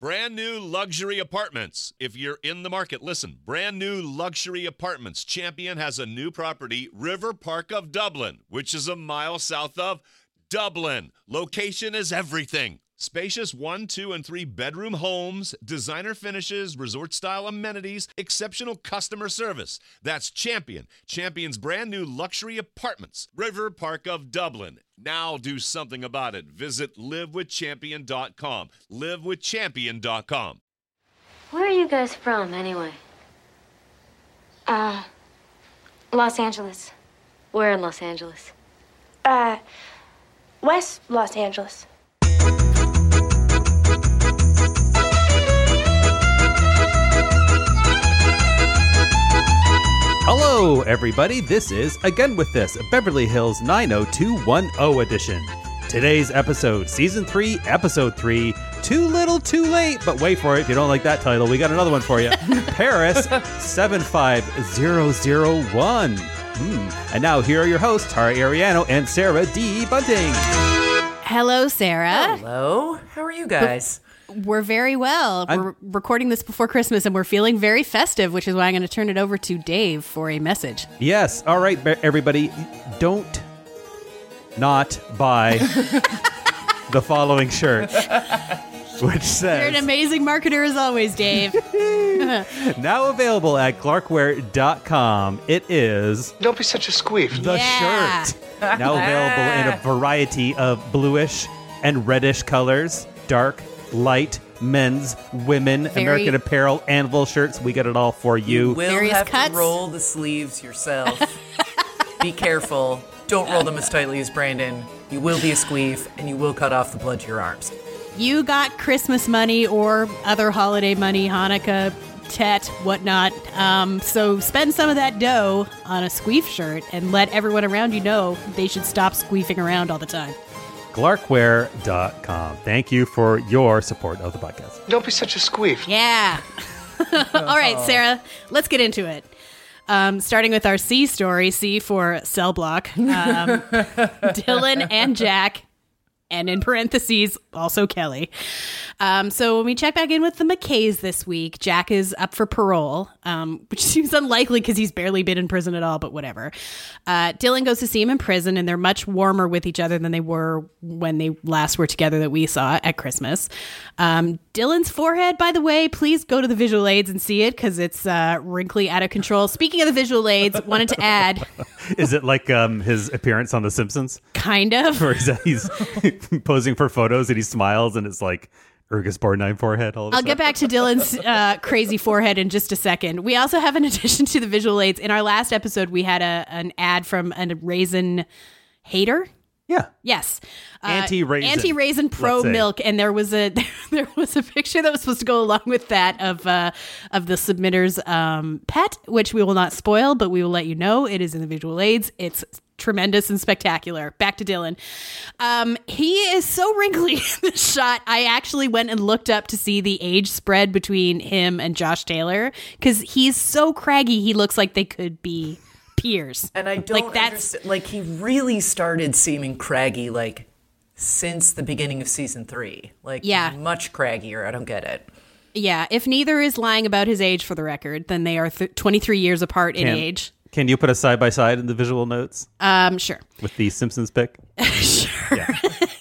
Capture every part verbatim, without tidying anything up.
Brand new luxury apartments. If you're in the market, listen. Brand new luxury apartments. Champion has a new property, River Park of Dublin, which is a mile south of Dublin. Location is everything. Spacious one, two, and three bedroom homes, designer finishes, resort-style amenities, exceptional customer service. That's Champion. Champion's brand new luxury apartments. River Park of Dublin. Now do something about it. Visit live with champion dot com. live with champion dot com. Where are you guys from, anyway? Uh, Los Angeles. Where in Los Angeles? Uh, West Los Angeles. Hello, everybody. This is Again With This, Beverly Hills nine oh two one oh edition. Today's episode, Season three, Episode three, Too Little, Too Late, but wait for it. If you don't like that title, we got another one for you. Paris seven five zero zero one. Mm. And now here are your hosts, Tara Ariano and Sarah D. Bunting. Hello, Sarah. Hello. How are you guys? We're very well. I'm- we're recording this before Christmas, and we're feeling very festive, which is why I'm going to turn it over to Dave for a message. Yes. All right, be- everybody. Don't not buy the following shirt, which says... You're an amazing marketer as always, Dave. Now available at clarkware dot com. It is... Don't be such a squeef. The Yeah. shirt. Now available in a variety of bluish and reddish colors. Dark, light, men's, women, Very- American Apparel, Anvil shirts. We got it all for you. You will Various have cuts. to roll the sleeves yourself. Be careful. Don't roll them as tightly as Brandon. You will be a squeef, and you will cut off the blood to your arms. You got Christmas money or other holiday money, Hanukkah, Tet, whatnot. Um, so spend some of that dough on a squeef shirt and let everyone around you know they should stop squeefing around all the time. clarkware dot com. Thank you for your support of the podcast. Don't be such a squeef. Yeah. All right, Sarah, let's get into it. Um, starting with our C story, C for cell block. Um, Dylan and Jack, and in parentheses, also Kelly. Um, so when we check back in with the McKays this week, Jack is up for parole, um, which seems unlikely because he's barely been in prison at all, but whatever. Uh, Dylan goes to see him in prison, and they're much warmer with each other than they were when they last were together that we saw at Christmas. Um, Dylan's forehead, by the way, please go to the visual aids and see it because it's uh, wrinkly, out of control. Speaking of the visual aids, wanted to add... Is it like um, his appearance on The Simpsons? Kind of. Where he's, he's posing for photos and he smiles and it's like Urgus Borgnine forehead. All of a I'll sudden. get back to Dylan's uh, crazy forehead in just a second. We also have, in addition to the visual aids, in our last episode, we had a an ad from a raisin hater. Yeah. Yes, uh, Anti-raisin, anti-raisin pro let's say. milk, and there was a there was a picture that was supposed to go along with that of uh, of the submitter's um, pet, which we will not spoil, but we will let you know it is in the visual aids. It's tremendous and spectacular. Back to Dylan. Um, he is so wrinkly in this shot. I actually went and looked up to see the age spread between him and Josh Taylor because he's so craggy. He looks like they could be peers. And I don't Like, that's- understand. Like, he really started seeming craggy, like, since the beginning of season three. Like, Yeah. much craggier. I don't get it. Yeah, if neither is lying about his age for the record, then they are th- twenty-three years apart in Can- age. Can you put a side by side in the visual notes Um, sure. with the Simpsons pic? Sure. Yeah.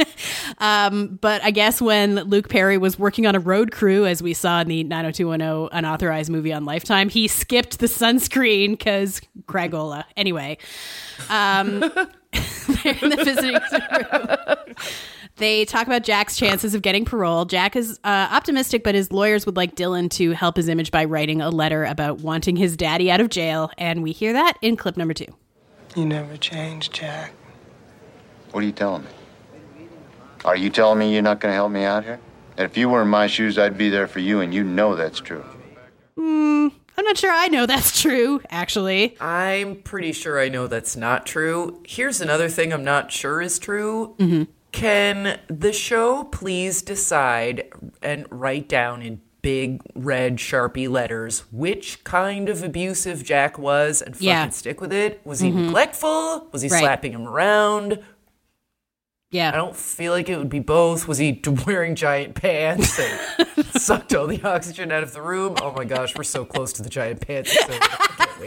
Um, but I guess when Luke Perry was working on a road crew, as we saw in the nine oh two one oh unauthorized movie on Lifetime, he skipped the sunscreen because Cragola. Anyway, um, they're in the visiting room. They talk about Jack's chances of getting parole. Jack is uh, optimistic, but his lawyers would like Dylan to help his image by writing a letter about wanting his daddy out of jail. And we hear that in clip number two. You never changed, Jack. What are you telling me? Are you telling me you're not going to help me out here? And if you were in my shoes, I'd be there for you, and you know that's true. Mm, I'm not sure I know that's true, actually. I'm pretty sure I know that's not true. Here's another thing I'm not sure is true. Mm-hmm. Can the show please decide and write down in big red Sharpie letters which kind of abusive Jack was and fucking Yeah. stick with it? Was he neglectful? Was he Right. slapping him around? Yeah. I don't feel like it would be both. Was he wearing giant pants and sucked all the oxygen out of the room? Oh my gosh, we're so close to the giant pants. So I can't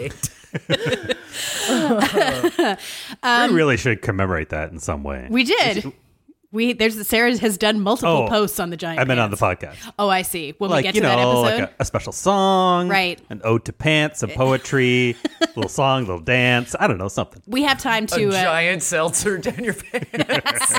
wait. um, we really should commemorate that in some way. We did. We there's Sarah has done multiple oh, posts on the giant. I meant pants. on the podcast. Oh, I see. When like, we get you to know, that episode, like a, a special song, right? An ode to pants, some poetry, little song, little dance. I don't know, something. We have time to a uh, giant seltzer down your pants.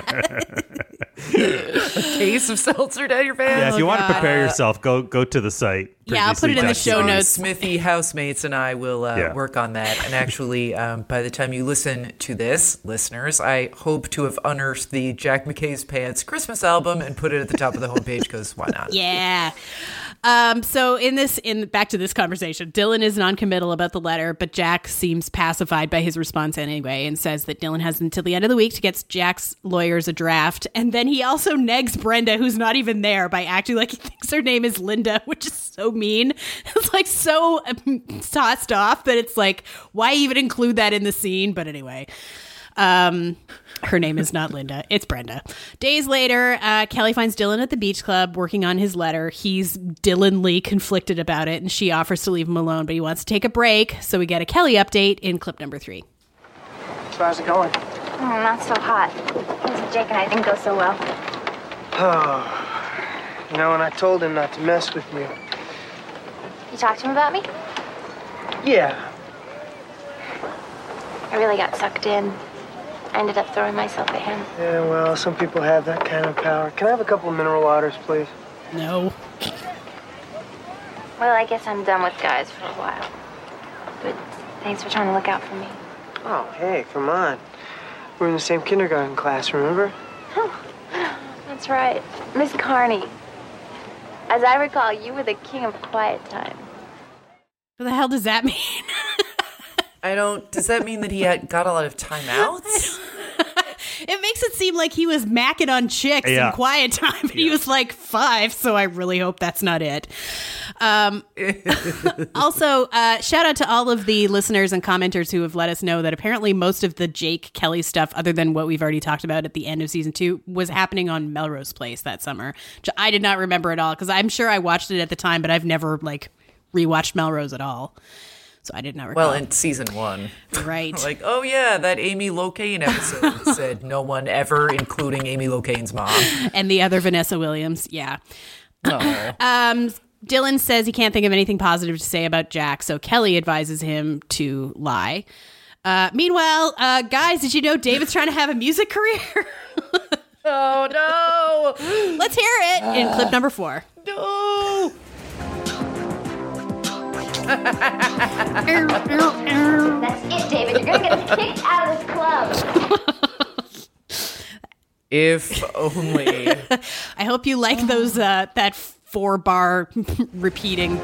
A case of seltzer down your pants. Yeah, if you oh, want God. to prepare yourself, go go to the site. Yeah, I'll put it in the show notes. Smithy housemates and I will uh, yeah. work on that. And actually, um, by the time you listen to this, listeners, I hope to have unearthed the Jack McKay's Pants Christmas album and put it at the top of the homepage because why not? Yeah. Um, so in this, in back to this conversation, Dylan is noncommittal about the letter, but Jack seems pacified by his response anyway and says that Dylan has until the end of the week to get Jack's lawyers a draft. And then he also negs Brenda, who's not even there, by acting like he thinks her name is Linda, which is so mean. It's like so um, tossed off that it's like, why even include that in the scene? But anyway, um, her name is not Linda. It's Brenda. Days later, uh, Kelly finds Dylan at the beach club working on his letter. He's Dylanly conflicted about it, and she offers to leave him alone, but he wants to take a break. So we get a Kelly update in clip number three. So how's it going? Oh, not so hot. Jake and I didn't go so well. Oh, you know, and I told him not to mess with you. You talked to him about me? Yeah. I really got sucked in. I ended up throwing myself at him. Yeah, well, some people have that kind of power. Can I have a couple of mineral waters, please? No. Well, I guess I'm done with guys for a while. But thanks for trying to look out for me. Oh, hey, come on. We're in the same kindergarten class, remember? Oh, that's right. Miss Carney. As I recall, you were the king of quiet time. What the hell does that mean? I don't. Does that mean that he had got a lot of timeouts? It makes it seem like he was macking on chicks Yeah. in quiet time, and yeah. he was like five, so I really hope that's not it. Um, also, uh, shout out to all of the listeners and commenters who have let us know that apparently most of the Jake Kelly stuff, other than what we've already talked about at the end of season two, was happening on Melrose Place that summer, which I did not remember at all, because I'm sure I watched it at the time, but I've never like rewatched Melrose at all. So I did not recall. Well, in season one. Right. Like, oh yeah, that Amy Locane episode said no one ever, including Amy Locane's mom. And the other Vanessa Williams, yeah. Oh. um, Dylan says he can't think of anything positive to say about Jack, so Kelly advises him to lie. Uh, meanwhile, uh, guys, did you know David's trying to have a music career? Oh, no. Let's hear it in clip number four. No. That's it, David. You're going to get kicked out of this club. If only. I hope you like those, uh, that four bar repeating.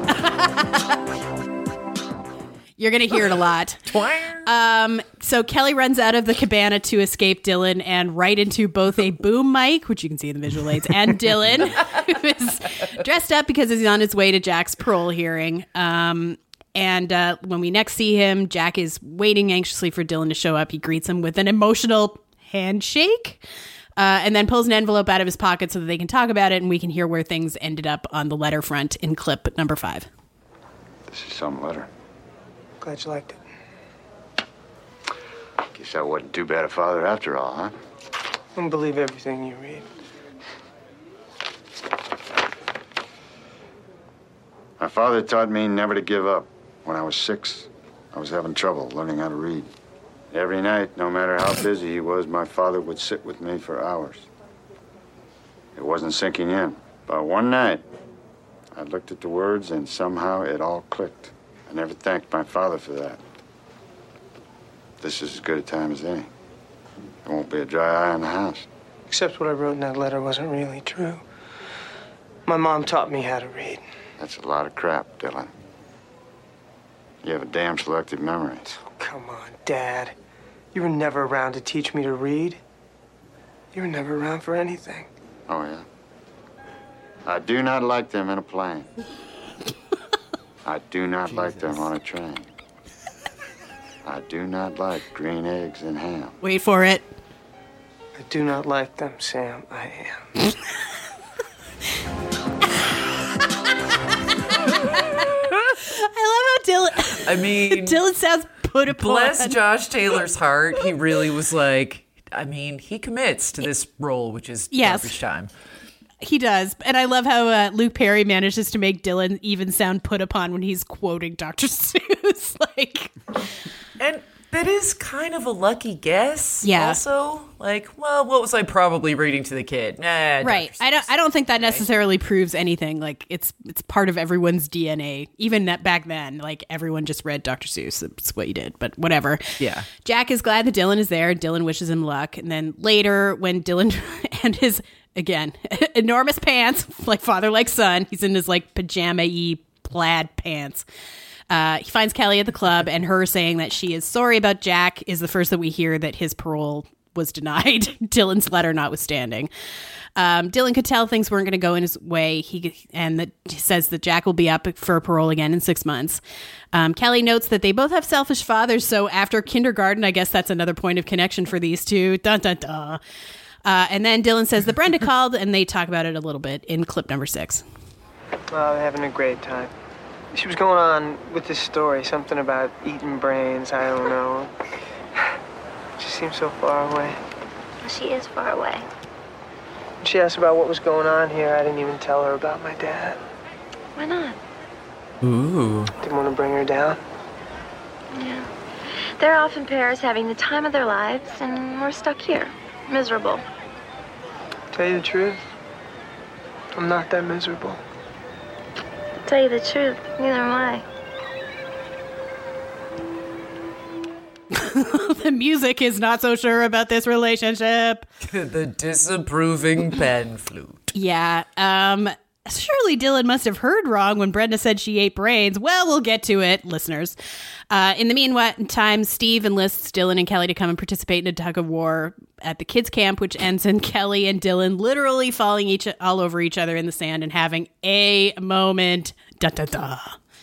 You're going to hear it a lot. Um, so Kelly runs out of the cabana to escape Dylan and right into both a boom mic, which you can see in the visual aids, and Dylan, who is dressed up because he's on his way to Jack's parole hearing. Um, and uh, when we next see him, Jack is waiting anxiously for Dylan to show up. He greets him with an emotional handshake uh, and then pulls an envelope out of his pocket so that they can talk about it and we can hear where things ended up on the letter front in clip number five. This is some letter. Glad you liked it. Guess I wasn't too bad a father after all, huh? Don't believe everything you read. My father taught me never to give up. When I was six, I was having trouble learning how to read. Every night, no matter how busy he was, my father would sit with me for hours. It wasn't sinking in. But one night, I looked at the words and somehow it all clicked. I never thanked my father for that. This is as good a time as any. There won't be a dry eye in the house. Except what I wrote in that letter wasn't really true. My mom taught me how to read. That's a lot of crap, Dylan. You have a damn selective memory. Oh, come on, Dad. You were never around to teach me to read. You were never around for anything. Oh, yeah? I do not like them in a plane. I do not Jesus. like them on a train. I do not like green eggs and ham. Wait for it. I I do not like them, Sam. I am. I love how Dylan. I mean, Dylan sounds put upon. Bless Josh Taylor's heart. He really was like, I mean, he commits to this role, which is Yes. garbage time. He does. And I love how uh, Luke Perry manages to make Dylan even sound put upon when he's quoting Doctor Seuss. Like, And that is kind of a lucky guess. Yeah. Also, like, well, what was I probably reading to the kid? Nah, right. Doctor I don't I don't think that Okay. necessarily proves anything. Like, it's it's part of everyone's D N A. Even that back then, like, everyone just read Doctor Seuss. That's what you did. But whatever. Yeah. Jack is glad that Dylan is there. Dylan wishes him luck. And then later, when Dylan and his, again, enormous pants, like father, like son, he's in his, like, pajama-y plaid pants. Uh, he finds Kelly at the club, and her saying that she is sorry about Jack is the first that we hear that his parole was denied, Dylan's letter notwithstanding. Um, Dylan could tell things weren't going to go in his way. He and that he says that Jack will be up for parole again in six months. Um, Kelly notes that they both have selfish fathers, so after kindergarten, I guess that's another point of connection for these two. Dun dun dun. Uh, and then Dylan says that Brenda called, and they talk about it a little bit in clip number six. Oh, they're having a great time. She was going on with this story, something about eating brains, I don't know. She seems so far away. She is far away. When she asked about what was going on here, I didn't even tell her about my dad. Why not? Ooh. Didn't want to bring her down. Yeah. They're off in Paris having the time of their lives, and we're stuck here, miserable. Tell you the truth, I'm not that miserable. To tell you the truth, neither am I. The music is not so sure about this relationship. The disapproving pan flute. Yeah. Um, surely Dylan must have heard wrong when Brenda said she ate brains. Well, we'll get to it, listeners. Uh, in the meantime, Steve enlists Dylan and Kelly to come and participate in a tug of war at the kids' camp, which ends in Kelly and Dylan literally falling each all over each other in the sand and having a moment. Da da da.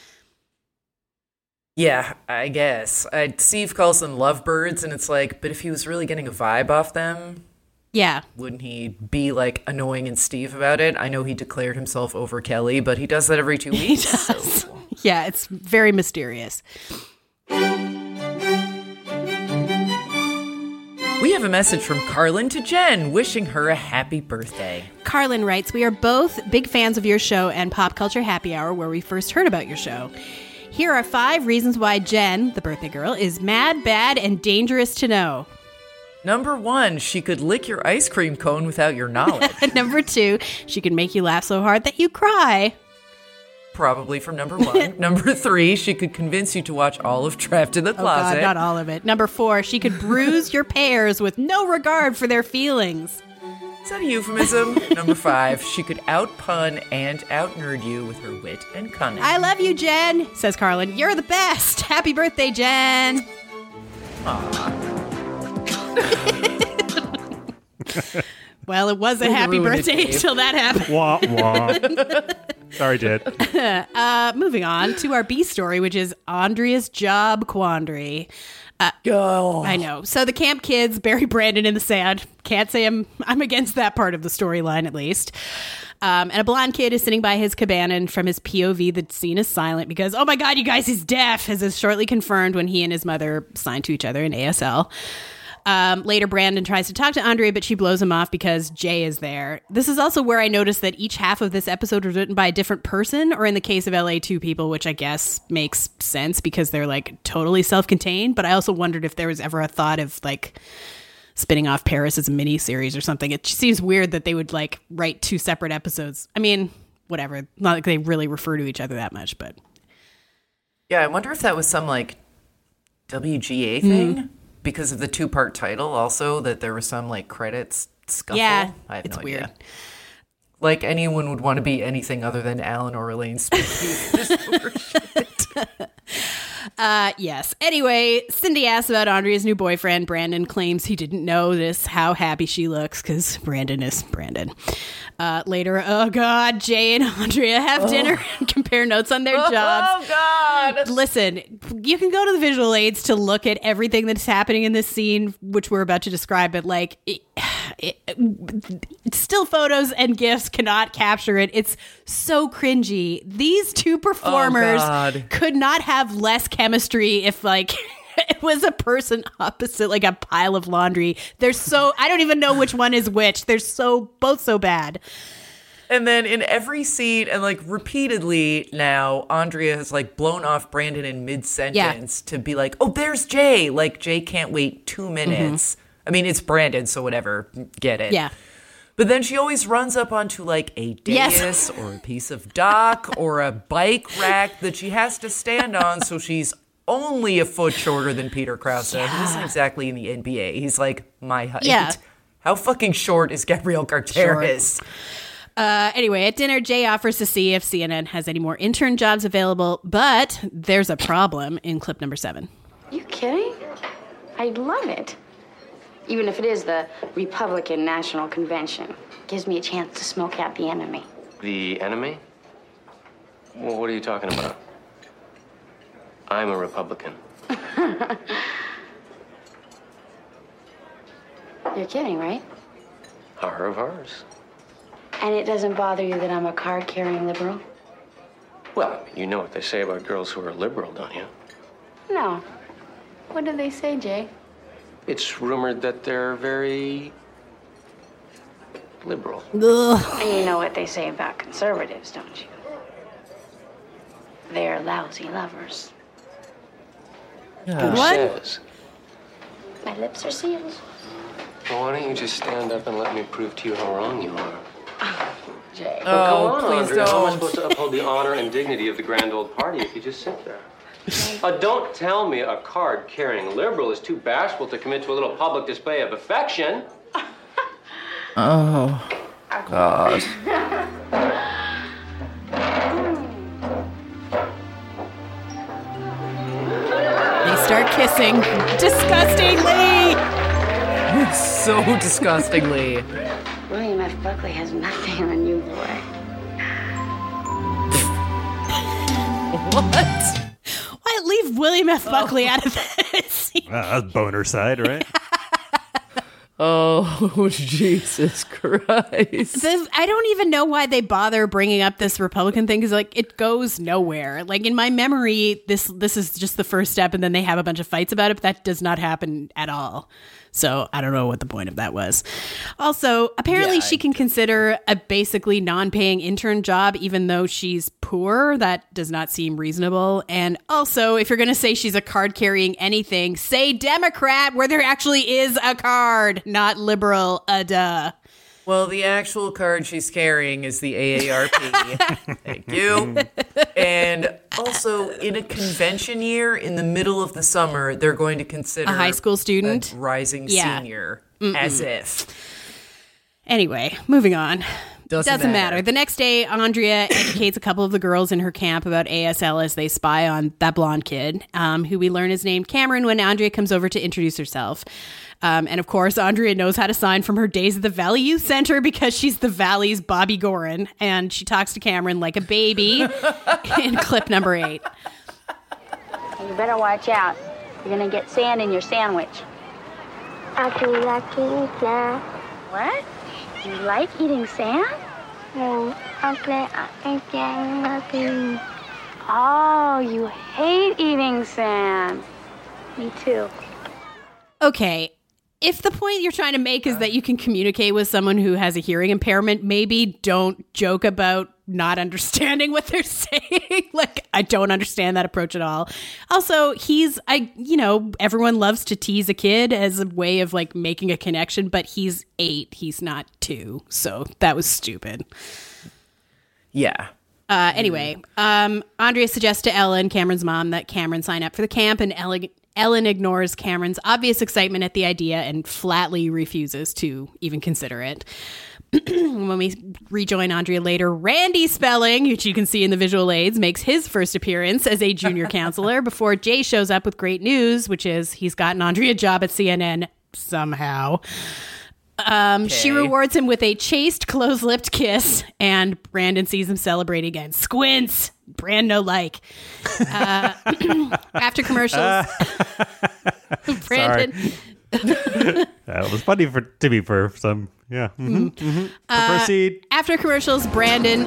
Yeah, I guess. Uh, Steve calls them lovebirds, and it's like, but if he was really getting a vibe off them, Yeah. wouldn't he be like annoying and Steve about it? I know he declared himself over Kelly, but he does that every two He weeks. does. So. Yeah, it's very mysterious. We have a message from Carlin to Jen, wishing her a happy birthday. Carlin writes, we are both big fans of your show and Pop Culture Happy Hour, where we first heard about your show. Here are five reasons why Jen, the birthday girl, is mad, bad, and dangerous to know. Number one, she could lick your ice cream cone without your knowledge. Number two, she can make you laugh so hard that you cry. Probably from number one. Number three, she could convince you to watch all of Trapped in the Oh, Closet. God, not all of it. Number four, she could bruise your pears with no regard for their feelings. Is that a euphemism? Number five, she could out-pun and out-nerd you with her wit and cunning. I love you, Jen, says Carlin. You're the best. Happy birthday, Jen. Well, it was a Way to happy ruin it, birthday Dave. until that happened. Wah, wah. Sorry, Jed. Uh, moving on to our B story, which is Andrea's job quandary. Oh. I know. So the camp kids bury Brandon in the sand. Can't say I'm I'm against that part of the storyline, at least. Um, and a blonde kid is sitting by his cabana, and from his P O V, the scene is silent because, oh my God, you guys, he's deaf, as is shortly confirmed when he and his mother signed to each other in A S L. Um, later, Brandon tries to talk to Andrea, but she blows him off because Jay is there. This is also where I noticed that each half of this episode was written by a different person, or in the case of L A, two people, which I guess makes sense because they're like totally self-contained. But I also wondered if there was ever a thought of like spinning off Paris as a miniseries or something. It seems weird that they would like write two separate episodes. I mean, whatever. Not like they really refer to each other that much, but Yeah, I wonder if that was some like W G A thing. Mm. Because of the two-part title, also, that there was some, like, credits scuffle. Yeah, I have it's no weird. idea. Like, anyone would want to be anything other than Alan or Elaine Smith. Uh, yes. Anyway, Cindy asks about Andrea's new boyfriend. Brandon claims he didn't notice how happy she looks because Brandon is Brandon. Uh, later, oh God, Jay and Andrea have oh. dinner and compare notes on their jobs. Oh God. Listen, you can go to the visual aids to look at everything that's happening in this scene, which we're about to describe, but like, it, it, it, still photos and GIFs cannot capture it. It's so cringy. These two performers oh, could not have less chemistry if, like, it was a person opposite, like a pile of laundry. They're so, I don't even know which one is which. They're so, both so bad. And then in every scene, and like repeatedly now, Andrea has like blown off Brandon in mid-sentence yeah. to be like, oh, there's Jay. Like, Jay can't wait two minutes. Mm-hmm. I mean, it's Brandon, so whatever. Get it. Yeah. But then she always runs up onto like a dais yes. or a piece of dock or a bike rack that she has to stand on, so she's only a foot shorter than Peter Krause. Yeah. He isn't exactly in the N B A. He's like my height. Yeah. How fucking short is Gabrielle Carteris? Short. Uh, anyway, at dinner, Jay offers to see if C N N has any more intern jobs available, but there's a problem in clip number seven. You kidding? I'd love it. Even if it is the Republican National Convention. Gives me a chance to smoke out the enemy. The enemy? Well, what are you talking about? I'm a Republican. You're kidding, right? Horror of horrors. And it doesn't bother you that I'm a card-carrying liberal? Well, you know what they say about girls who are liberal, don't you? No. What do they say, Jay? It's rumored that they're very liberal. Ugh. And you know what they say about conservatives, don't you? They're lousy lovers. Yeah. Who What? says? My lips are sealed. Well, why don't you just stand up and let me prove to you how wrong you are? Jay. Well, Oh, come on, please Andrea. How am I don't. supposed to uphold the honor and dignity of the grand old party if you just sit there? Uh, don't tell me a card-carrying liberal is too bashful to commit to a little public display of affection. Oh, God. They start kissing disgustingly. So disgustingly. William F. Buckley has nothing on you, boy. What? Why leave William F. Buckley oh. out of this? Uh, that's boner side, right? Oh, Jesus Christ. This, I don't even know why they bother bringing up this Republican thing, because like it goes nowhere. Like in my memory, this this is just the first step, and then they have a bunch of fights about it, but that does not happen at all. So I don't know what the point of that was. Also, apparently Yeah, she can consider a basically non-paying intern job even though she's poor. That does not seem reasonable. And also, if you're going to say she's a card carrying anything, say Democrat where there actually is a card, not liberal. Uh, duh. Well, the actual card she's carrying is the A A R P. Thank you. And also, in a convention year, in the middle of the summer, they're going to consider a high school student, a rising yeah. senior, Mm-mm. as if. Anyway, moving on. Doesn't, Doesn't matter. matter. The next day, Andrea educates a couple of the girls in her camp about A S L as they spy on that blonde kid, um, who we learn is named Cameron when Andrea comes over to introduce herself. Um, and of course, Andrea knows how to sign from her days at the Valley Youth Center because she's the Valley's Bobby Gorin. And she talks to Cameron like a baby in clip number eight. You better watch out. You're going to get sand in your sandwich. I do like eating sand. What? You like eating sand? No, I play again nothing. Oh, you hate eating sand. Me too. Okay. If the point you're trying to make is that you can communicate with someone who has a hearing impairment, maybe don't joke about not understanding what they're saying. Like, I don't understand that approach at all. Also, he's, I, you know, everyone loves to tease a kid as a way of like making a connection, but he's eight. He's not two. So that was stupid. Yeah. Uh, anyway, um, Andrea suggests to Ellen, Cameron's mom, that Cameron sign up for the camp, and Ellen, Ellen ignores Cameron's obvious excitement at the idea and flatly refuses to even consider it. When we rejoin Andrea later, Randy Spelling, which you can see in the visual aids, makes his first appearance as a junior counselor before Jay shows up with great news, which is he's gotten Andrea a job at C N N somehow. Um, okay. She rewards him with a chaste, close-lipped kiss, and Brandon sees him celebrating again. Squints! Brand no like. Uh, after commercials, Brandon That was funny for to be for some. Yeah. Mm-hmm. Mm-hmm. Uh, Proceed. After commercials, Brandon.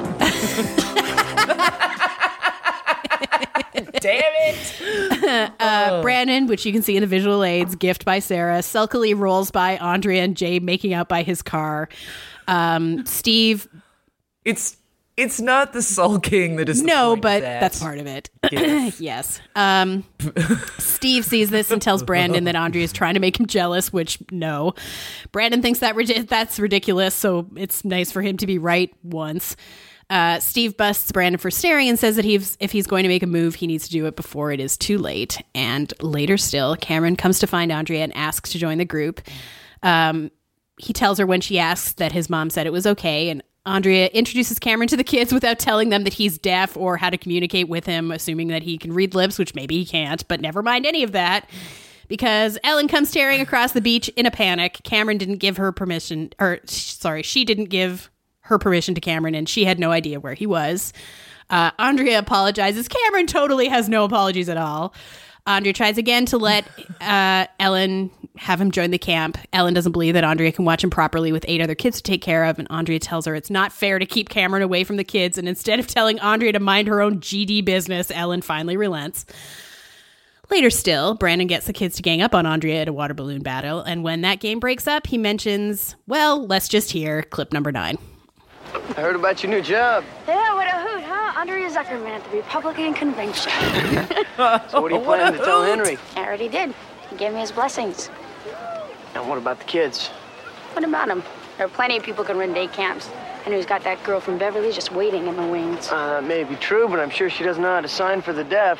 Damn it! uh, Brandon, which you can see in the visual aids, gift by Sarah, sulkily rolls by Andrea and Jay making out by his car. Um, Steve. It's it's not the sulking that is the no, point but of that. that's part of it. Yes. Um, Steve sees this and tells Brandon that Andrea is trying to make him jealous, which no. Brandon thinks that rid- that's ridiculous, so it's nice for him to be right once. Uh, Steve busts Brandon for staring and says that he's, if he's going to make a move, he needs to do it before it is too late. And later still, Cameron comes to find Andrea and asks to join the group. Um, he tells her when she asks that his mom said it was okay, and Andrea introduces Cameron to the kids without telling them that he's deaf or how to communicate with him, assuming that he can read lips, which maybe he can't, but never mind any of that. Because Ellen comes tearing across the beach in a panic. Cameron didn't give her permission, or sorry, she didn't give her permission to Cameron, and she had no idea where he was. Uh, Andrea apologizes. Cameron totally has no apologies at all. Andrea tries again to let uh, Ellen have him join the camp. Ellen doesn't believe that Andrea can watch him properly with eight other kids to take care of, and Andrea tells her it's not fair to keep Cameron away from the kids, and instead of telling Andrea to mind her own G D business, Ellen finally relents. Later still, Brandon gets the kids to gang up on Andrea at a water balloon battle, and when that game breaks up, he mentions, well, let's just hear clip number nine. I heard about your new job. Yeah, what a hoot, huh? Andrea Zuckerman at the Republican Convention. So what are you planning to tell Henry? I already did. He gave me his blessings. And what about the kids? What about him? There are plenty of people who can run day camps. Henry's got that girl from Beverly just waiting in the wings. Uh, that may be true, but I'm sure she doesn't know how to sign for the deaf.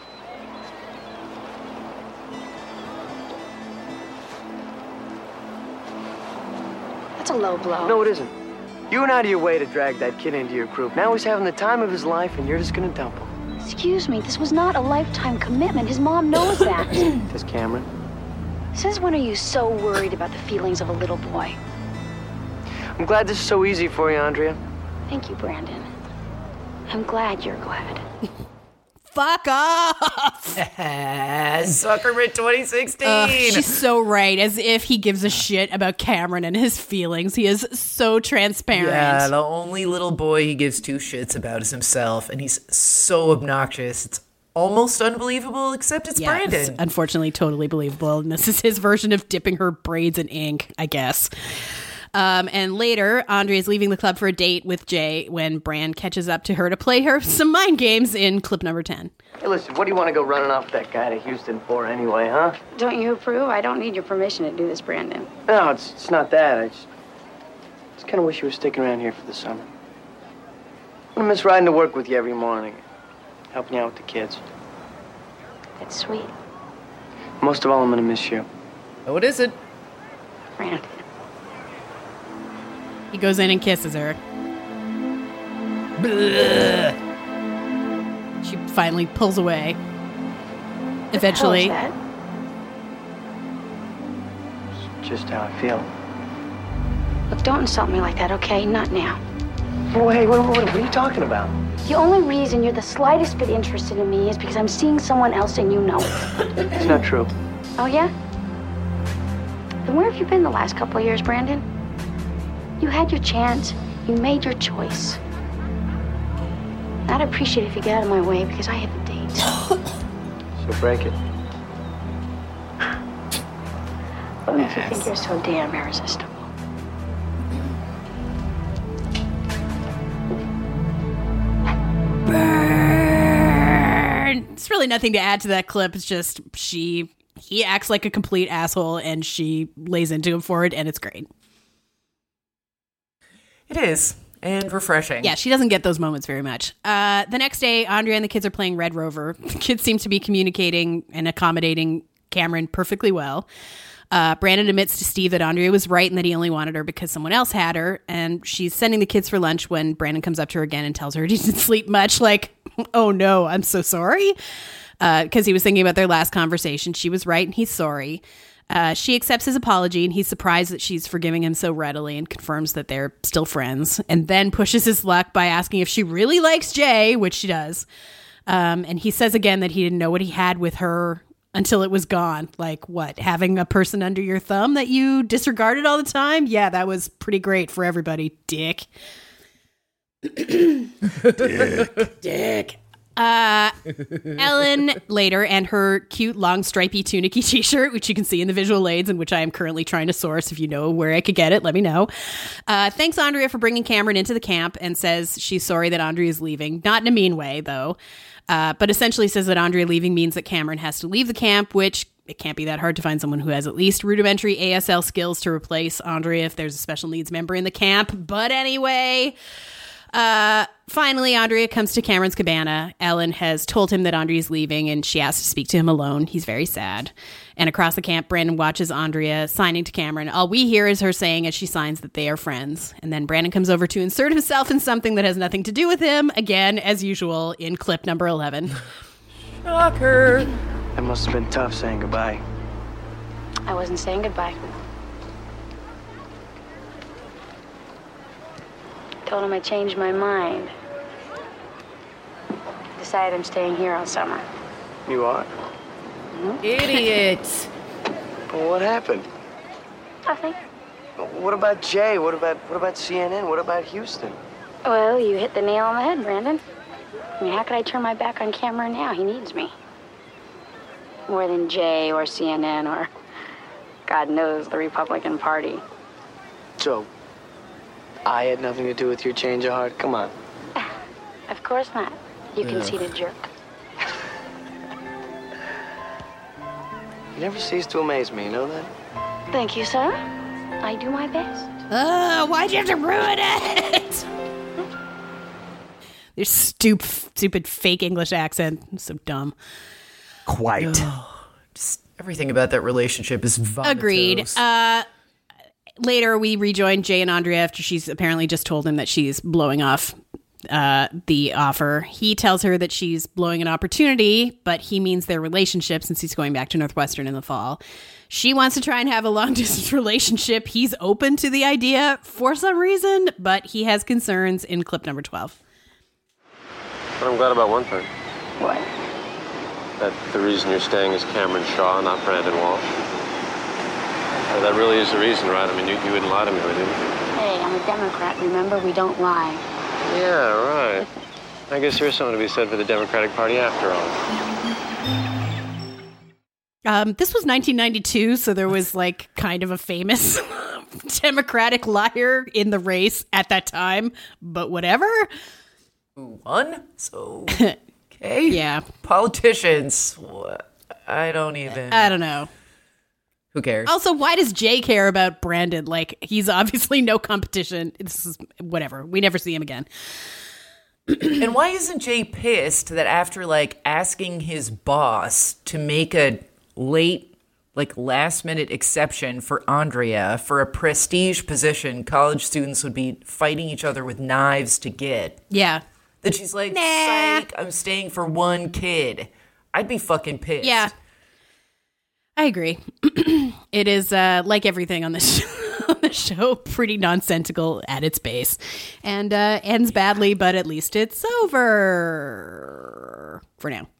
That's a low blow. No, it isn't. You went out of your way to drag that kid into your group. Now he's having the time of his life, and you're just gonna dump him. Excuse me, this was not a lifetime commitment. His mom knows that. Does Cameron? Since when are you so worried about the feelings of a little boy? I'm glad this is so easy for you, Andrea. Thank you, Brandon. I'm glad you're glad. Fuck off! Zuckerman twenty sixteen. Uh, she's so right, as if he gives a shit about Cameron and his feelings. He is so transparent. Yeah, the only little boy he gives two shits about is himself, and he's so obnoxious. It's almost unbelievable, except it's Yeah, Brandon. it's unfortunately totally believable, and this is his version of dipping her braids in ink, I guess. Um, and later, Andrea is leaving the club for a date with Jay when Brand catches up to her to play her some mind games in clip number ten. Hey, listen, what do you want to go running off that guy to Houston for anyway, huh? Don't you approve? I don't need your permission to do this, Brandon. No, it's, it's not that. I just, just kind of wish you were sticking around here for the summer. I miss riding to work with you every morning, helping you out with the kids. That's sweet. Most of all, I'm going to miss you. Oh, it isn't. Brandon. He goes in and kisses her. She finally pulls away. Eventually. What the hell is that? It's just how I feel. Look, don't insult me like that, okay? Not now. Oh, hey, what, what, what are you talking about? The only reason you're the slightest bit interested in me is because I'm seeing someone else and you know it. It's not true. Oh, yeah? Then where have you been the last couple of years, Brandon? You had your chance. You made your choice. I'd appreciate it if you get out of my way because I have a date. So break it. What makes you think you're so damn irresistible? Burn! It's really nothing to add to that clip. It's just she, he acts like a complete asshole and she lays into him for it, and it's great. It is. And refreshing. Yeah, she doesn't get those moments very much. Uh, the next day, Andrea and the kids are playing Red Rover. The kids seem to be communicating and accommodating Cameron perfectly well. Uh, Brandon admits to Steve that Andrea was right and that he only wanted her because someone else had her. And she's sending the kids for lunch when Brandon comes up to her again and tells her he didn't sleep much. Like, oh no, I'm so sorry. Because uh, he was thinking about their last conversation. She was right and he's sorry. Uh, she accepts his apology, and he's surprised that she's forgiving him so readily and confirms that they're still friends, and then pushes his luck by asking if she really likes Jay, which she does. Um, and he says again that he didn't know what he had with her until it was gone. Like what? Having a person under your thumb that you disregarded all the time? Yeah, that was pretty great for everybody, dick. Dick. Dick. Uh, Ellen later and her cute long stripy tunicky t-shirt, which you can see in the visual aids and which I am currently trying to source. If you know where I could get it, let me know. Uh, thanks Andrea for bringing Cameron into the camp and says she's sorry that Andrea is leaving. Not in a mean way though. Uh, but essentially says that Andrea leaving means that Cameron has to leave the camp, which it can't be that hard to find someone who has at least rudimentary A S L skills to replace Andrea if there's a special needs member in the camp. But anyway... Uh, finally, Andrea comes to Cameron's cabana. Ellen has told him that Andrea's leaving and she asks to speak to him alone. He's very sad. And across the camp, Brandon watches Andrea signing to Cameron. All we hear is her saying as she signs that they are friends. And then Brandon comes over to insert himself in something that has nothing to do with him. Again, as usual, in clip number eleven. Shocker. That must have been tough saying goodbye. I wasn't saying goodbye. Told him I changed my mind. Decided I'm staying here all summer. You are? Mm-hmm. Idiot. Well, what happened? Nothing. What about Jay? What about what about C N N? What about Houston? Well, you hit the nail on the head, Brandon. I mean, how could I turn my back on Cameron now? He needs me. More than Jay or C N N or, God knows, the Republican Party. So, I had nothing to do with your change of heart? Come on. Of course not. You conceited jerk. You never cease to amaze me, you know that? Thank you, sir. I do my best. Oh, why'd you have to ruin it? Your stup- stupid fake English accent. So dumb. Quite. Just everything about that relationship is vomitose. Agreed. Uh, later, we rejoin Jay and Andrea after she's apparently just told him that she's blowing off uh, the offer. He tells her that she's blowing an opportunity, but he means their relationship since he's going back to Northwestern in the fall. She wants to try and have a long-distance relationship. He's open to the idea for some reason, but he has concerns in clip number twelve. But I'm glad about one thing. What? That the reason you're staying is Cameron Shaw, not Brandon Walsh. Uh, that really is the reason, right? I mean, you, you wouldn't lie to me, would you? Hey, I'm a Democrat. Remember, we don't lie. Yeah, right. I guess there's something to be said for the Democratic Party after all. Um, this was nineteen ninety-two, so there was like kind of a famous Democratic liar in the race at that time, but whatever. Who won? So, okay. Yeah. Politicians. What? I don't even. I don't know. Who cares? Also, why does Jay care about Brandon? Like, he's obviously no competition. This is whatever. We never see him again. And why isn't Jay pissed that after, like, asking his boss to make a late, like, last-minute exception for Andrea for a prestige position college students would be fighting each other with knives to get? Yeah. That she's like, nah. psych, I'm staying for one kid. I'd be fucking pissed. Yeah. I agree. It is, uh, like everything on this, on this show, pretty nonsensical at its base. And uh, ends badly, but at least it's over. For now.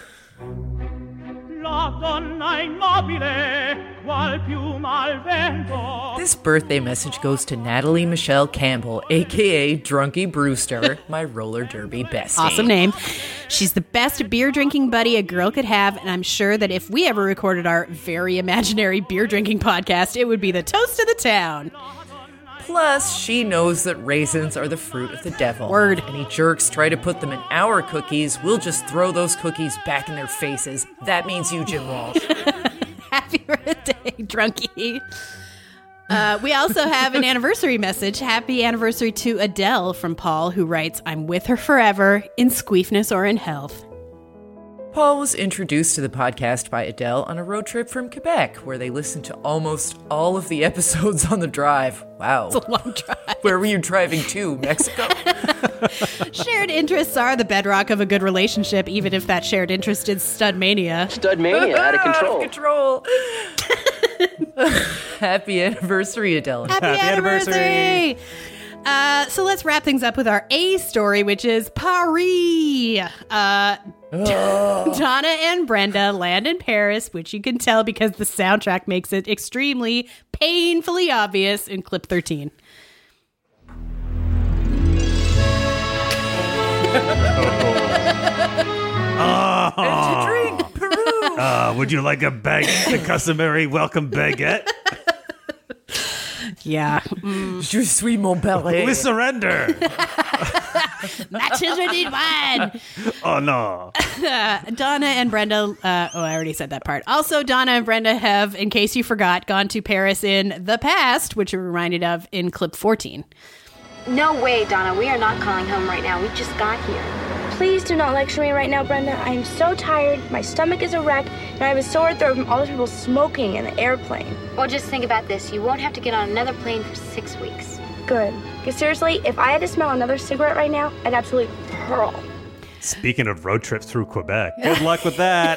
This birthday message goes to Natalie Michelle Campbell, a k a. Drunky Brewster, my roller derby bestie. Awesome name. She's the best beer drinking buddy a girl could have, and I'm sure that if we ever recorded our very imaginary beer drinking podcast, it would be the toast of the town. Plus, she knows that raisins are the fruit of the devil. Word. Any jerks try to put them in our cookies, we'll just throw those cookies back in their faces. That means you, Jim Walsh. Happy birthday, Drunky. Uh, we also have an anniversary message. Happy anniversary to Adele from Paul, who writes, I'm with her forever, in squeefness or in health. Paul was introduced to the podcast by Adele on a road trip from Quebec, where they listened to almost all of the episodes on the drive. Wow. It's a long drive. Where were you driving to? Mexico? Shared interests are the bedrock of a good relationship, even if that shared interest is studmania. Studmania, out of control. Out of control. Happy anniversary, Adele. Happy, Happy anniversary. anniversary. Uh, so let's wrap things up with our A story, which is Paris. Uh, Donna and Brenda land in Paris, which you can tell because the soundtrack makes it extremely painfully obvious in clip thirteen. Oh. And to drink, Peru. Uh, would you like a bag, the customary welcome baguette? Yeah. Mm. Je suis mon père. We surrender. My children need wine. Oh, no. Uh, Donna and Brenda, uh, oh, I already said that part. Also, Donna and Brenda have, in case you forgot, gone to Paris in the past, which we're reminded of in clip fourteen. No way, Donna. We are not calling home right now. We just got here. Please do not lecture me right now, Brenda. I am so tired. My stomach is a wreck, and I have a sore throat from all those people smoking in the airplane. Well, just think about this. You won't have to get on another plane for six weeks. Good. Because seriously, if I had to smell another cigarette right now, I'd absolutely hurl. Speaking of road trips through Quebec, good luck with that.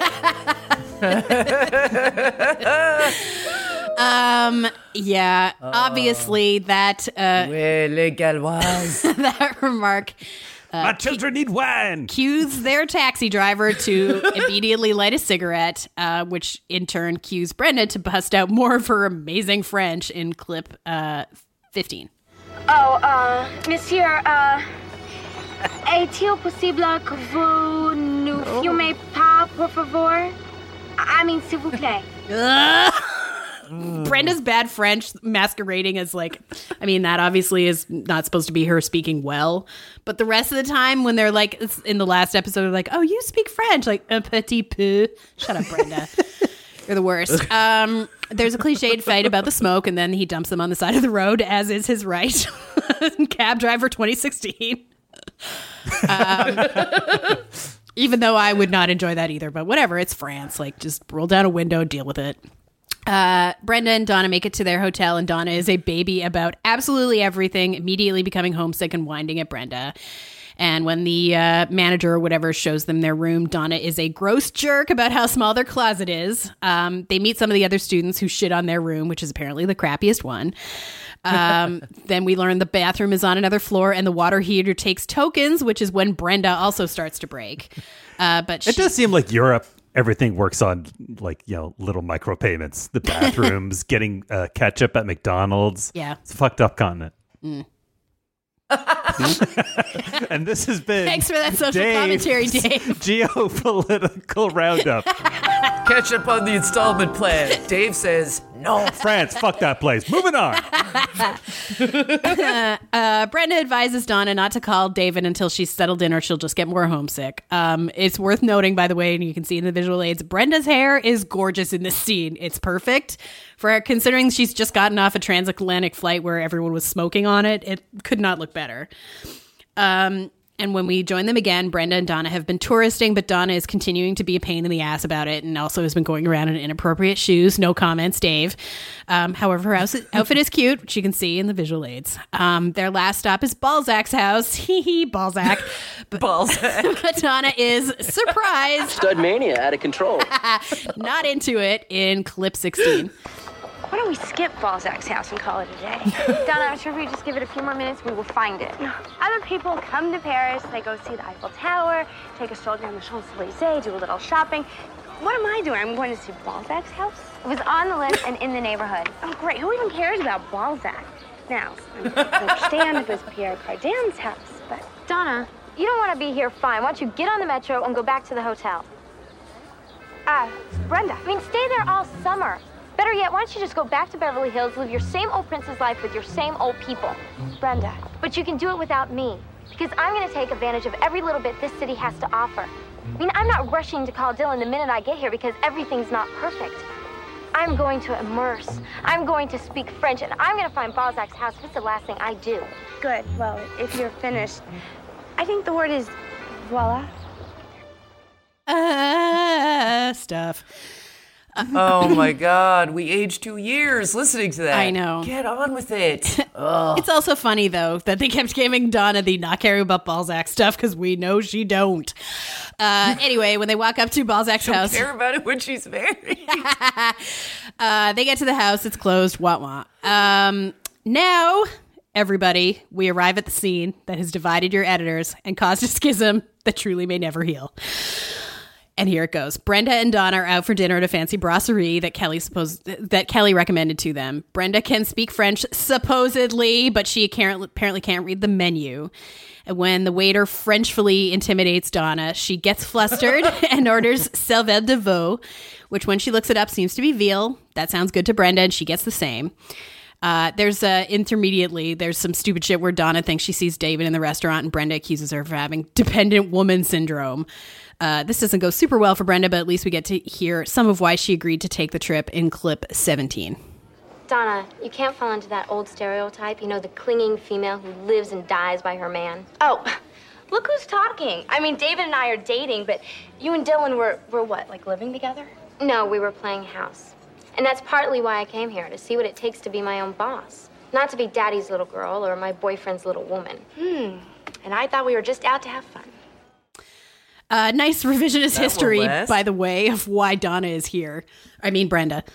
Um, yeah, Uh, obviously that, uh, Ouais, les Galloises. that remark, uh, My children need wine. cues their taxi driver to immediately light a cigarette, uh, which in turn cues Brenda to bust out more of her amazing French in clip, uh, fifteen. Oh, uh, monsieur, uh, est-il possible que vous ne fumez pas, por favor? I mean, s'il vous plaît. Brenda's bad French masquerading as like, I mean, that obviously is not supposed to be her speaking well, but the rest of the time when they're like, it's in the last episode, they're like, oh, you speak French, like un petit peu. Shut up, Brenda. You're the worst. Um, there's a cliched fight about the smoke, and then he dumps them on the side of the road, as is his right. Cab driver twenty sixteen. Um, even though I would not enjoy that either, but whatever, it's France. Like, just roll down a window, deal with it. Uh, Brenda and Donna make it to their hotel, and Donna is a baby about absolutely everything, immediately becoming homesick and whining at Brenda. And when the uh, manager or whatever shows them their room, Donna is a gross jerk about how small their closet is. Um, they meet some of the other students who shit on their room, which is apparently the crappiest one. Um, then we learn the bathroom is on another floor, and the water heater takes tokens, which is when Brenda also starts to break. Uh, but she- It does seem like Europe, everything works on, like, you know, little micropayments. The bathrooms, getting uh, ketchup at McDonald's. Yeah. It's a fucked up continent. Mm. And this has been Thanks for that social Dave's commentary, Dave. Geopolitical roundup. Catch up on the installment plan. Dave says, no. France, fuck that place. Moving on. uh, Brenda advises Donna not to call David until she's settled in, or she'll just get more homesick. Um, it's worth noting, by the way, and you can see in the visual aids, Brenda's hair is gorgeous in this scene. It's perfect for her, considering she's just gotten off a transatlantic flight where everyone was smoking on it. It could not look better. Um, and when we join them again, Brenda and Donna have been touristing, but Donna is continuing to be a pain in the ass about it, and also has been going around in inappropriate shoes. No comments, Dave. Um, however, her house, outfit is cute, which you can see in the visual aids. Um, their last stop is Balzac's house. Hee hee, Balzac. But, Balzac. but Donna is surprised. Stud mania out of control. Not into it in clip sixteen. Why don't we skip Balzac's house and call it a day? Donna, I'm sure if we just give it a few more minutes, we will find it. Other people come to Paris, they go see the Eiffel Tower, take a stroll down the Champs-Elysees, do a little shopping. What am I doing? I'm going to see Balzac's house? It was on the list and in the neighborhood. Oh, great. Who even cares about Balzac? Now, I understand if it was Pierre Cardin's house, but... Donna, you don't want to be here, fine. Why don't you get on the metro and go back to the hotel? Ah, uh, Brenda. I mean, stay there all summer. Better yet, why don't you just go back to Beverly Hills, live your same old princess life with your same old people? Brenda. But you can do it without me, because I'm going to take advantage of every little bit this city has to offer. I mean, I'm not rushing to call Dylan the minute I get here because everything's not perfect. I'm going to immerse. I'm going to speak French, and I'm going to find Balzac's house if it's the last thing I do. Good. Well, if you're finished, I think the word is voila. Uh, stuff. Oh my God, we aged two years listening to that. I know. Get on with it. It's also funny, though, that they kept giving Donna the not caring about Balzac stuff because we know she don't. Uh, anyway, when they walk up to Balzac's Don't house, care about it when she's married. uh, they get to the house. It's closed. Wah wah. Um, now, everybody, we arrive at the scene that has divided your editors and caused a schism that truly may never heal. And here it goes. Brenda and Donna are out for dinner at a fancy brasserie that Kelly supposed that Kelly recommended to them. Brenda can speak French, supposedly, but she apparently can't read the menu. And when the waiter Frenchfully intimidates Donna, she gets flustered and orders cervelle de veau, which when she looks it up seems to be veal. That sounds good to Brenda, and she gets the same. Uh, there's uh, intermediately, there's some stupid shit where Donna thinks she sees David in the restaurant, and Brenda accuses her of having dependent woman syndrome. Uh, this doesn't go super well for Brenda, but at least we get to hear some of why she agreed to take the trip in clip seventeen. Donna, you can't fall into that old stereotype, you know, the clinging female who lives and dies by her man. Oh, look who's talking. I mean, David and I are dating, but you and Dylan were, were what, like living together? No, we were playing house. And that's partly why I came here, to see what it takes to be my own boss. Not to be daddy's little girl or my boyfriend's little woman. Hmm, and I thought we were just out to have fun. Uh, nice revisionist That history, will last. by the way, of why Donna is here. I mean, Brenda.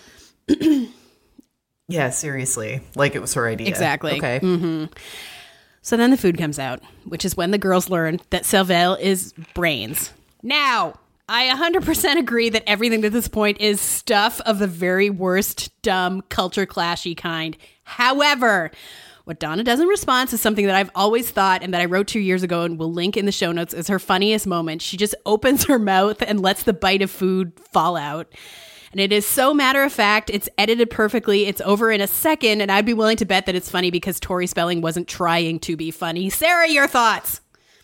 Yeah, seriously. Like it was her idea. Exactly. Okay. Mm-hmm. So then the food comes out, which is when the girls learn that cervelle is brains. Now, I one hundred percent agree that everything to this point is stuff of the very worst, dumb, culture clashy kind. However, what Donna does in response is something that I've always thought and that I wrote two years ago and will link in the show notes as her funniest moment. She just opens her mouth and lets the bite of food fall out. And it is so matter of fact. It's edited perfectly. It's over in a second. And I'd be willing to bet that it's funny because Tori Spelling wasn't trying to be funny. Sarah, your thoughts?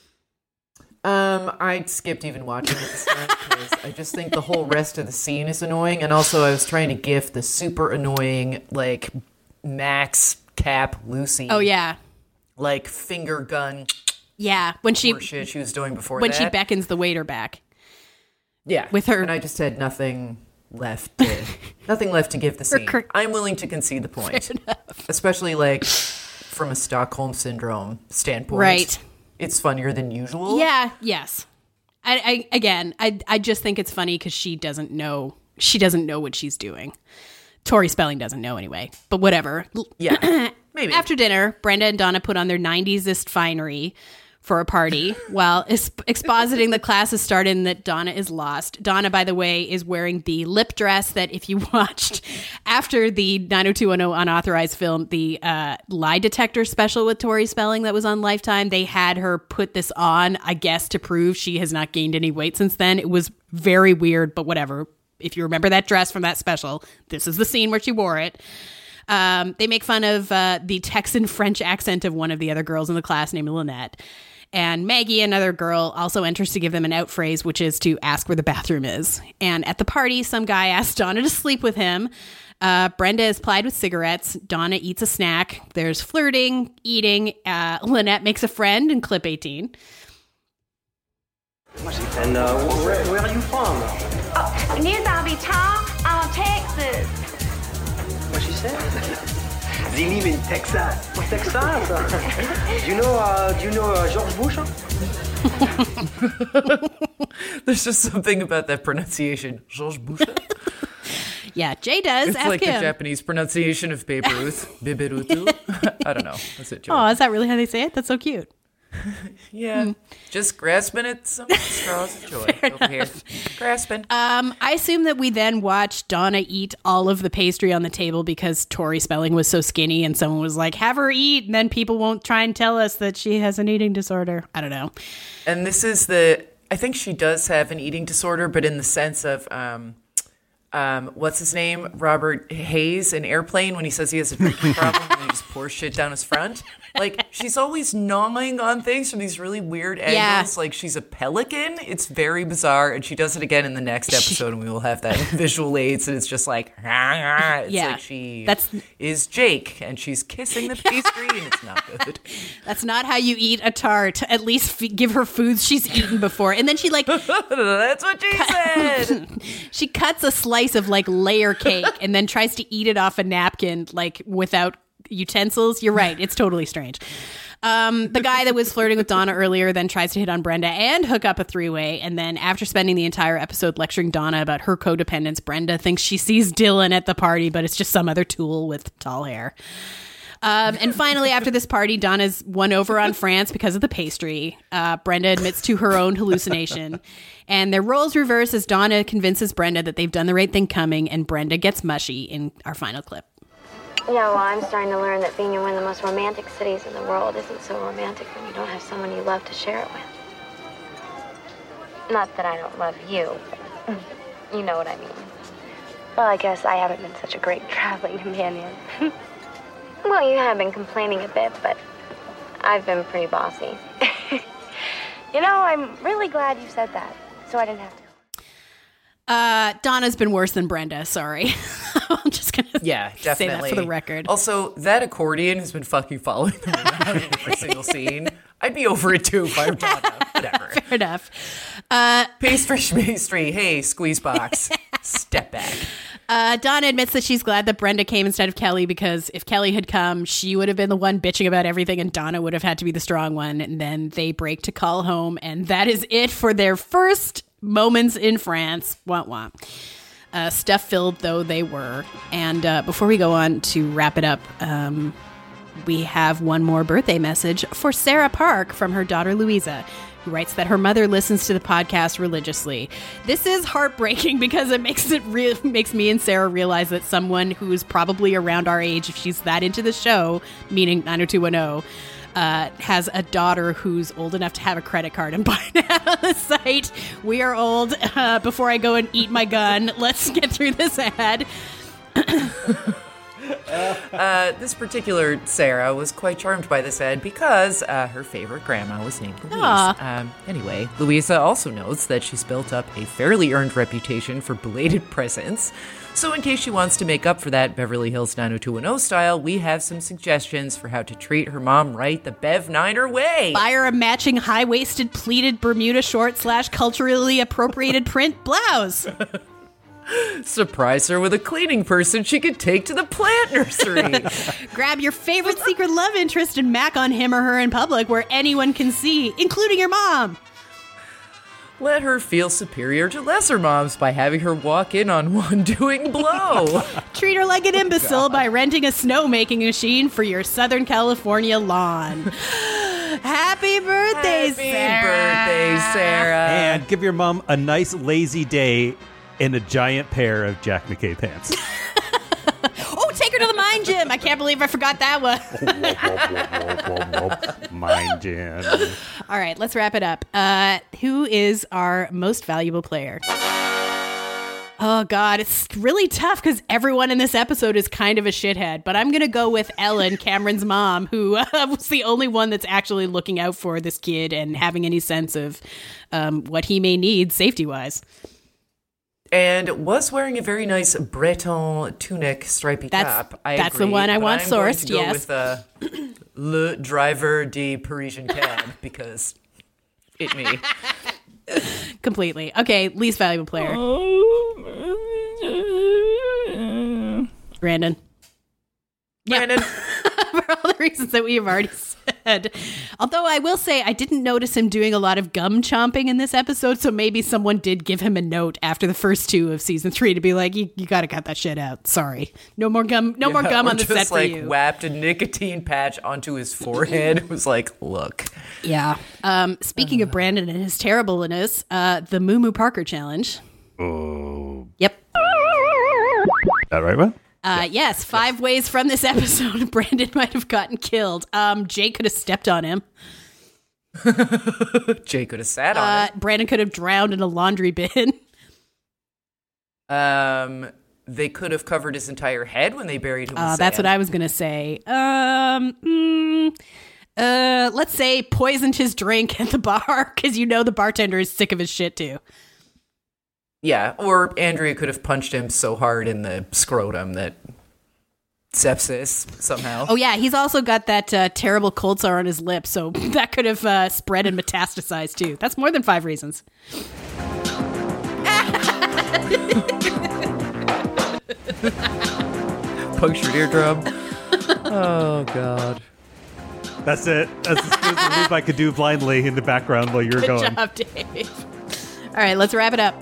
Um, I skipped even watching it this time because I just think the whole rest of the scene is annoying. And also I was trying to gif the super annoying, like, Max, Cap, Lucy. Oh, yeah. Like, finger gun. Yeah. When she, shit she was doing before when that. she beckons the waiter back. Yeah. With her. And I just had nothing left to, nothing left to give the scene. cur- I'm willing to concede the point. Especially, like, from a Stockholm Syndrome standpoint. Right. It's funnier than usual. Yeah, yes. I, I again, I I just think it's funny because she doesn't know she doesn't know what she's doing. Tori Spelling doesn't know anyway, but whatever. Yeah, maybe. After dinner, Brenda and Donna put on their nineties-ist finery for a party while es- expositing the class has started and that Donna is lost. Donna, by the way, is wearing the lip dress that if you watched after the nine oh two one oh unauthorized film, the uh, lie detector special with Tori Spelling that was on Lifetime, they had her put this on, I guess, to prove she has not gained any weight since then. It was very weird, but whatever. If you remember that dress from that special, this is the scene where she wore it. Um, they make fun of uh, the Texan French accent of one of the other girls in the class named Lynette. And Maggie, another girl, also enters to give them an out phrase, which is to ask where the bathroom is. And at the party, some guy asks Donna to sleep with him. Uh, Brenda is plied with cigarettes. Donna eats a snack. There's flirting, eating. Uh, Lynette makes a friend in clip eighteen. And uh, where, where are you from? Oh, near Barbie-Town, uh, Texas. What she said? They live in Texas. Texas? Do you know, uh, do you know uh, George Bush? There's just something about that pronunciation. George Bush? Yeah, Jay does. It's ask like him. the Japanese pronunciation of Babe Ruth. Bibirutu. I don't know. That's it, Joe. Oh, is that really how they say it? That's so cute. Yeah. Just grasping at some straws of joy over here. Grasping. Um, I assume that we then watched Donna eat all of the pastry on the table because Tori Spelling was so skinny and someone was like, have her eat, and then people won't try and tell us that she has an eating disorder. I don't know. And this is the, I think she does have an eating disorder, but in the sense of, um, um, what's his name? Robert Hayes in Airplane when he says he has a drinking problem and he just pours shit down his front. Like, she's always gnawing on things from these really weird angles. Yeah. Like, she's a pelican. It's very bizarre. And she does it again in the next episode, and we will have that in visual aids. And it's just like, it's Yeah. like she That's- is Jake, and she's kissing the pastry, and it's not good. That's not how you eat a tart. At least f- give her foods she's eaten before. And then she, like, That's what she said. she cuts a slice of, like, layer cake and then tries to eat it off a napkin, like, without utensils. You're right. It's totally strange. Um, the guy that was flirting with Donna earlier then tries to hit on Brenda and hook up a three-way. And then after spending the entire episode lecturing Donna about her codependence, Brenda thinks she sees Dylan at the party, but it's just some other tool with tall hair. Um, and finally, after this party, Donna's won over on France because of the pastry. Uh, Brenda admits to her own hallucination. And their roles reverse as Donna convinces Brenda that they've done the right thing coming, and Brenda gets mushy in our final clip. Yeah, well, I'm starting to learn that being in one of the most romantic cities in the world isn't so romantic when you don't have someone you love to share it with. Not that I don't love you. You know what I mean. Well, I guess I haven't been such a great traveling companion. Well, you have been complaining a bit, but I've been pretty bossy. You know, I'm really glad you said that, so I didn't have to. Uh, Donna's been worse than Brenda, sorry. I'm just going to yeah, say definitely. that for the record. Also, that accordion has been fucking following them around in every single scene. I'd be over it too if I were Donna. Whatever. Fair enough. Uh, pastry, pastry. Hey, squeeze box. Step back. Uh, Donna admits that she's glad that Brenda came instead of Kelly, because if Kelly had come, she would have been the one bitching about everything and Donna would have had to be the strong one. And then they break to call home, and that is it for their first moments in France. Wah wah. Uh, stuff-filled though they were. And uh, before we go on to wrap it up, um, we have one more birthday message for Sarah Park from her daughter Louisa, who writes that her mother listens to the podcast religiously. This is heartbreaking because it makes it re- makes me and Sarah realize that someone who's probably around our age, if she's that into the show, meaning nine oh two one oh, uh, has a daughter who's old enough to have a credit card and buy an ad on the site. We are old. Uh, before I go and eat my gun, let's get through this ad. Uh, this particular Sarah was quite charmed by this ad because uh, her favorite grandma was named Louise. Um, anyway, Louisa also notes that she's built up a fairly earned reputation for belated presents. So in case she wants to make up for that Beverly Hills nine oh two one oh style, we have some suggestions for how to treat her mom right the Bev Niner way. Buy her a matching high-waisted pleated Bermuda short slash culturally appropriated print blouse. Surprise her with a cleaning person she could take to the plant nursery. Grab your favorite secret love interest and mac on him or her in public where anyone can see, including your mom. Let her feel superior to lesser moms by having her walk in on one doing blow. Treat her like an imbecile by renting a snowmaking machine for your Southern California lawn. Happy birthday, Happy Sarah. birthday, Sarah. And give your mom a nice lazy day in a giant pair of Jack McKay pants. Oh, take her to the Mind Gym. I can't believe I forgot that one. Mind Gym. All right, let's wrap it up. Uh, who is our most valuable player? Oh, God, it's really tough because everyone in this episode is kind of a shithead. But I'm going to go with Ellen, Cameron's mom, who uh, was the only one that's actually looking out for this kid and having any sense of um, what he may need safety-wise. And was wearing a very nice Breton tunic stripy that's, top. I That's agree, the one I want I'm sourced, going to go yes. with uh, Le Driver de Parisian Cab because it me. Completely. Okay, least valuable player. Brandon. Brandon. For all the reasons that we have already said. Although I will say I didn't notice him doing a lot of gum chomping in this episode, so maybe someone did give him a note after the first two of season three to be like, you, you got to cut that shit out. Sorry. No more gum No yeah, more gum on the just, set for like, you. Whapped a nicotine patch onto his forehead. It was like, look. Yeah. Um, speaking of Brandon and his terribleness, uh, the Moo Moo Parker challenge. Oh. Yep. That right one? Uh, yes, five ways from this episode Brandon might have gotten killed. Um, Jay could have stepped on him. Jay could have sat on Uh, it. Brandon could have drowned in a laundry bin. Um, they could have covered his entire head when they buried him. Uh, with that's sand. what I was going to say. Um, mm, uh, let's say poisoned his drink at the bar because you know the bartender is sick of his shit too. Yeah, or Andrea could have punched him so hard in the scrotum that sepsis somehow. Oh yeah, he's also got that uh, terrible cold sore on his lip, so that could have uh, spread and metastasized too. That's more than five reasons. Punctured eardrum. Oh god. That's it. That's as good as a move I could do blindly in the background while you were Good going. job, Dave. All right, let's wrap it up.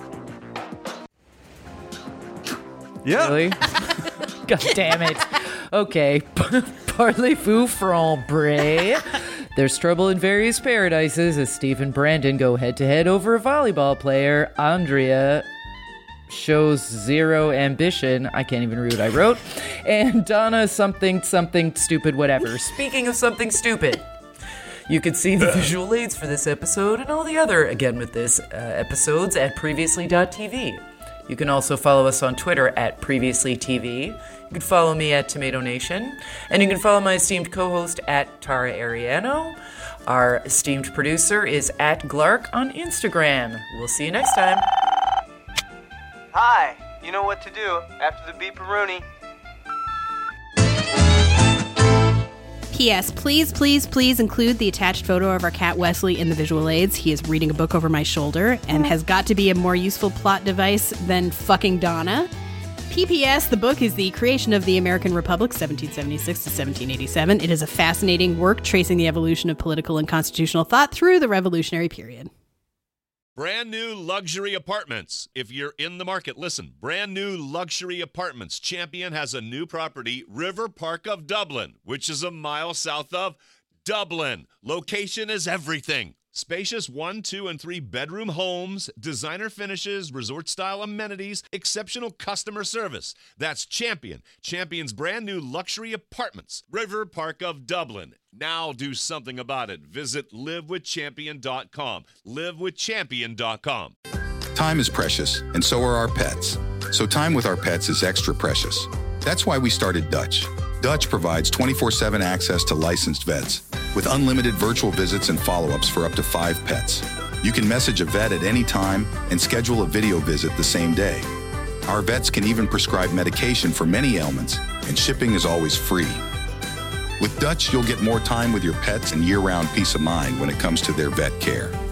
Yeah. Really? God damn it. Okay, parlez-vous franc-bray? There's trouble in various paradises as Steve and Brandon go head-to-head over a volleyball player. Andrea shows zero ambition. I can't even read what I wrote. And Donna something, something stupid, whatever. Speaking of something stupid, you can see the visual aids for this episode and all the other Again With This uh, episodes at previously dot t v. You can also follow us on Twitter at previously t v. You can follow me at Tomato Nation. And you can follow my esteemed co-host at Tara Ariano. Our esteemed producer is at Glark on Instagram. We'll see you next time. Hi, you know what to do after the beeparoonie. P S. Please, please, please include the attached photo of our cat Wesley in the visual aids. He is reading a book over my shoulder and has got to be a more useful plot device than fucking Donna. P P S. The book is the creation of the American Republic, seventeen seventy-six to seventeen eighty-seven. It is a fascinating work tracing the evolution of political and constitutional thought through the Revolutionary period. Brand new luxury apartments. If you're in the market, listen. Brand new luxury apartments. Champion has a new property, River Park of Dublin, which is a mile south of Dublin. Location is everything. Spacious one, two, and three bedroom homes, designer finishes, resort-style amenities, exceptional customer service. That's Champion. Champion's brand new luxury apartments, River Park of Dublin. Now do something about it. Visit live with champion dot com. live with champion dot com. Time is precious, and so are our pets. So time with our pets is extra precious. That's why we started Dutch. Dutch provides twenty-four seven access to licensed vets with unlimited virtual visits and follow-ups for up to five pets. You can message a vet at any time and schedule a video visit the same day. Our vets can even prescribe medication for many ailments, and shipping is always free. With Dutch, you'll get more time with your pets and year-round peace of mind when it comes to their vet care.